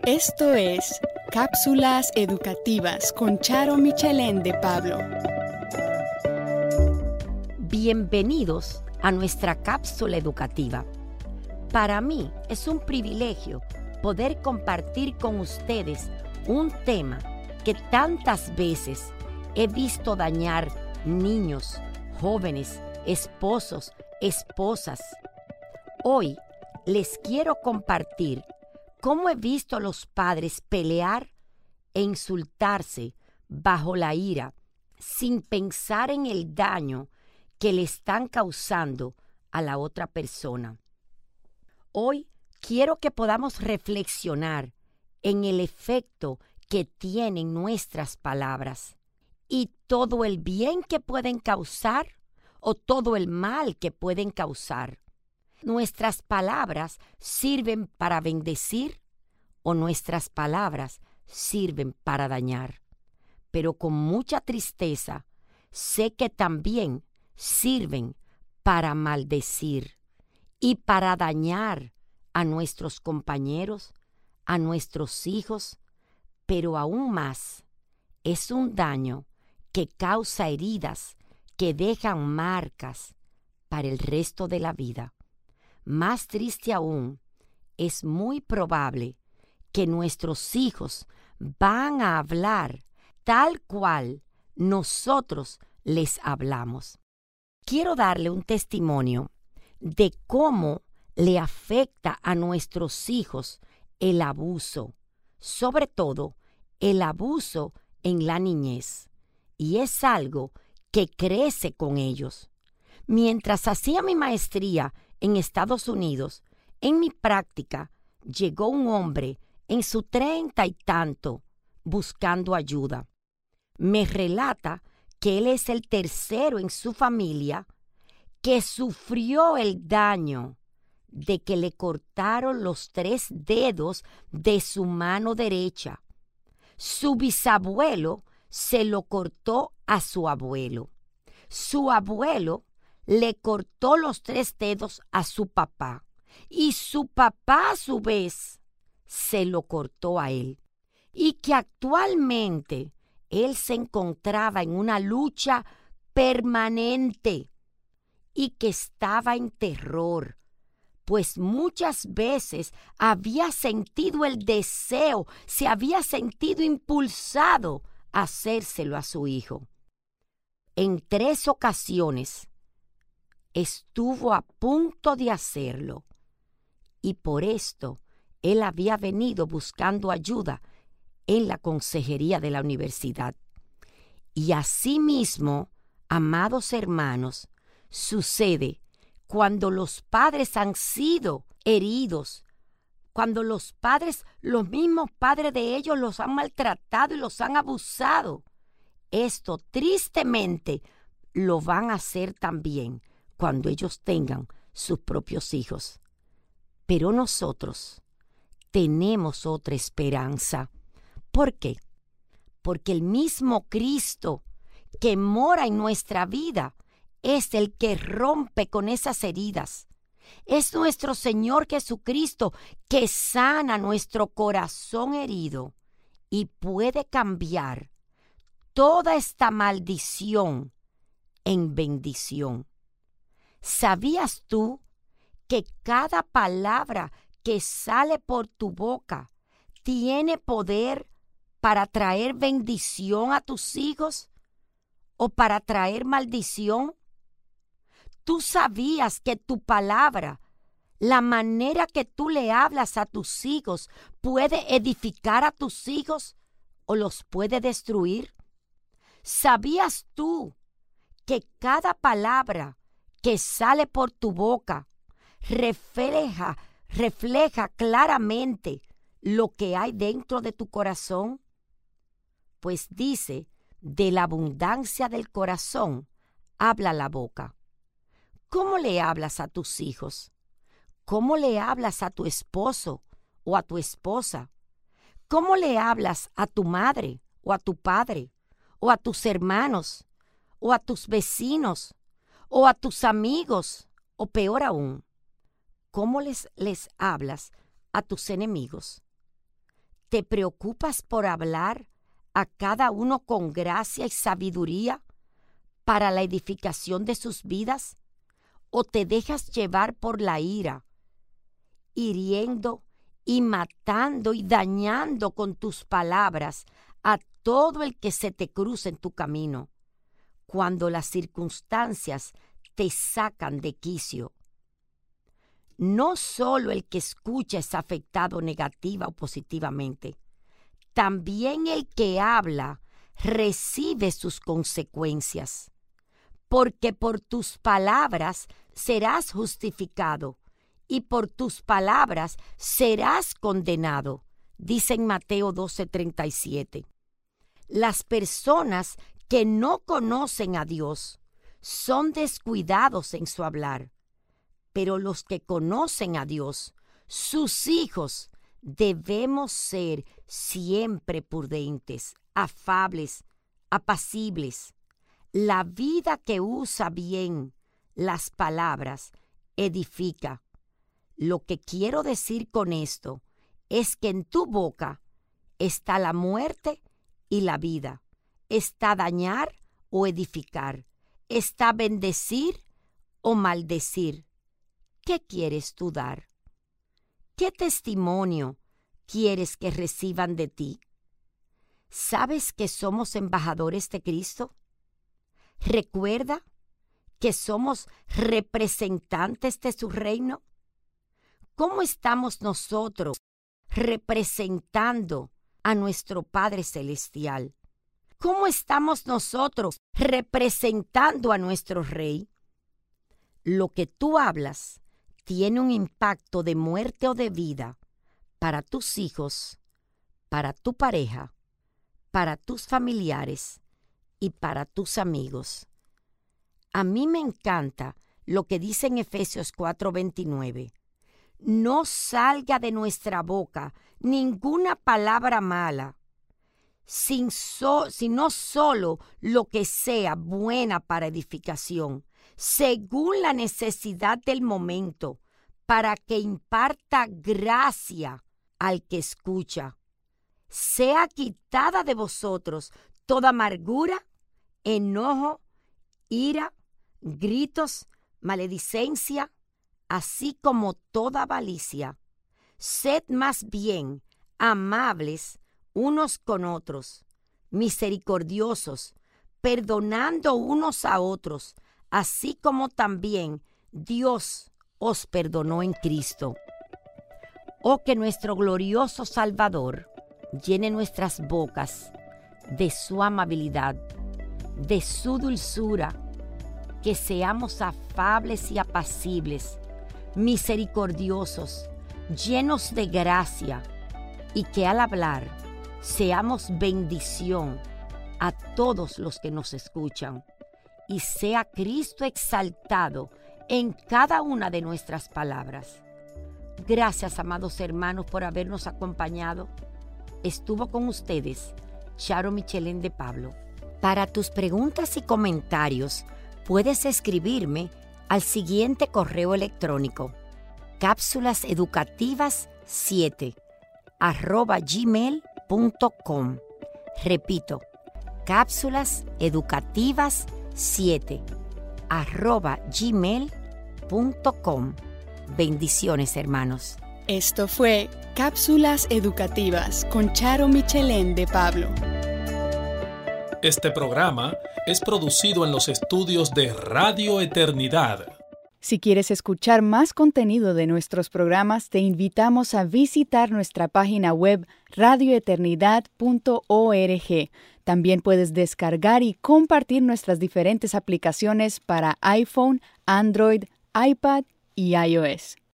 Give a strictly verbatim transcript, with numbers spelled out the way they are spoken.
Esto es Cápsulas Educativas con Charo Michelén de Pablo. Bienvenidos a nuestra cápsula educativa. Para mí es un privilegio poder compartir con ustedes un tema que tantas veces he visto dañar niños, jóvenes, esposos, esposas. Hoy les quiero compartir cómo he visto a los padres pelear e insultarse bajo la ira, sin pensar en el daño que le están causando a la otra persona. Hoy quiero que podamos reflexionar en el efecto que tienen nuestras palabras y todo el bien que pueden causar o todo el mal que pueden causar. ¿Nuestras palabras sirven para bendecir o nuestras palabras sirven para dañar? Pero con mucha tristeza sé que también sirven para maldecir y para dañar a nuestros compañeros, a nuestros hijos, pero aún más es un daño que causa heridas que dejan marcas para el resto de la vida. Más triste aún, es muy probable que nuestros hijos van a hablar tal cual nosotros les hablamos. Quiero darle un testimonio de cómo le afecta a nuestros hijos el abuso, sobre todo el abuso en la niñez, y es algo que crece con ellos. Mientras hacía mi maestría en Estados Unidos, en mi práctica llegó un hombre en su treinta y tanto buscando ayuda. Me relata que él es el tercero en su familia que sufrió el daño de que le cortaron los tres dedos de su mano derecha. Su bisabuelo se lo cortó a su abuelo. Su abuelo le cortó los tres dedos a su papá y su papá a su vez se lo cortó a él, y que actualmente él se encontraba en una lucha permanente y que estaba en terror, pues muchas veces había sentido el deseo, se había sentido impulsado a hacérselo a su hijo. En tres ocasiones estuvo a punto de hacerlo, y por esto él había venido buscando ayuda en la consejería de la universidad. Y asimismo, amados hermanos, sucede cuando los padres han sido heridos, cuando los padres, los mismos padres de ellos los han maltratado y los han abusado. Esto tristemente lo van a hacer también cuando ellos tengan sus propios hijos. Pero nosotros tenemos otra esperanza. ¿Por qué? Porque el mismo Cristo que mora en nuestra vida es el que rompe con esas heridas. Es nuestro Señor Jesucristo que sana nuestro corazón herido y puede cambiar toda esta maldición en bendición. ¿Sabías tú que cada palabra que sale por tu boca tiene poder para traer bendición a tus hijos o para traer maldición? ¿Tú sabías que tu palabra, la manera que tú le hablas a tus hijos, puede edificar a tus hijos o los puede destruir? ¿Sabías tú que cada palabra que sale por tu boca refleja, refleja claramente lo que hay dentro de tu corazón? Pues dice, de la abundancia del corazón habla la boca. ¿Cómo le hablas a tus hijos? ¿Cómo le hablas a tu esposo o a tu esposa? ¿Cómo le hablas a tu madre o a tu padre o a tus hermanos o a tus vecinos o a tus amigos o peor aún? ¿Cómo les, les hablas a tus enemigos? ¿Te preocupas por hablar a cada uno con gracia y sabiduría para la edificación de sus vidas? ¿O te dejas llevar por la ira, hiriendo y matando y dañando con tus palabras a todo el que se te cruza en tu camino, cuando las circunstancias te sacan de quicio? No solo el que escucha es afectado negativa o positivamente, también el que habla recibe sus consecuencias, porque por tus palabras serás justificado y por tus palabras serás condenado, dice en Mateo doce treinta y siete. Las personas que no conocen a Dios son descuidados en su hablar, pero los que conocen a Dios, sus hijos, debemos ser siempre prudentes, afables, apacibles. La vida que usa bien las palabras edifica. Lo que quiero decir con esto es que en tu boca está la muerte y la vida, está dañar o edificar, está bendecir o maldecir. ¿Qué quieres tú dar? ¿Qué testimonio quieres que reciban de ti? ¿Sabes que somos embajadores de Cristo? Recuerda que somos representantes de su reino. ¿Cómo estamos nosotros representando a nuestro Padre Celestial? ¿Cómo estamos nosotros representando a nuestro Rey? Lo que tú hablas tiene un impacto de muerte o de vida para tus hijos, para tu pareja, para tus familiares y para tus amigos. A mí me encanta lo que dice en Efesios cuatro veintinueve. No salga de nuestra boca ninguna palabra mala, sin so, sino solo lo que sea buena para edificación, según la necesidad del momento, para que imparta gracia al que escucha. Sea quitada de vosotros toda amargura, enojo, ira, gritos, maledicencia, así como toda avaricia. Sed más bien amables unos con otros, misericordiosos, perdonando unos a otros, así como también Dios os perdonó en Cristo. Oh, que nuestro glorioso Salvador llene nuestras bocas de su amabilidad, de su dulzura, que seamos afables y apacibles, misericordiosos, llenos de gracia, y que al hablar seamos bendición a todos los que nos escuchan, y sea Cristo exaltado en cada una de nuestras palabras. Gracias, amados hermanos, por habernos acompañado. Estuvo con ustedes Charo Michelén de Pablo. Para tus preguntas y comentarios, puedes escribirme al siguiente correo electrónico: cápsulas educativas siete arroba gmail punto com. Repito, cápsulas educativas siete arroba gmail punto com. Bendiciones, hermanos. Esto fue Cápsulas Educativas con Charo Michelén de Pablo. Este programa es producido en los estudios de Radio Eternidad. Si quieres escuchar más contenido de nuestros programas, te invitamos a visitar nuestra página web radio eternidad punto org. También puedes descargar y compartir nuestras diferentes aplicaciones para iPhone, Android, iPad y iOS.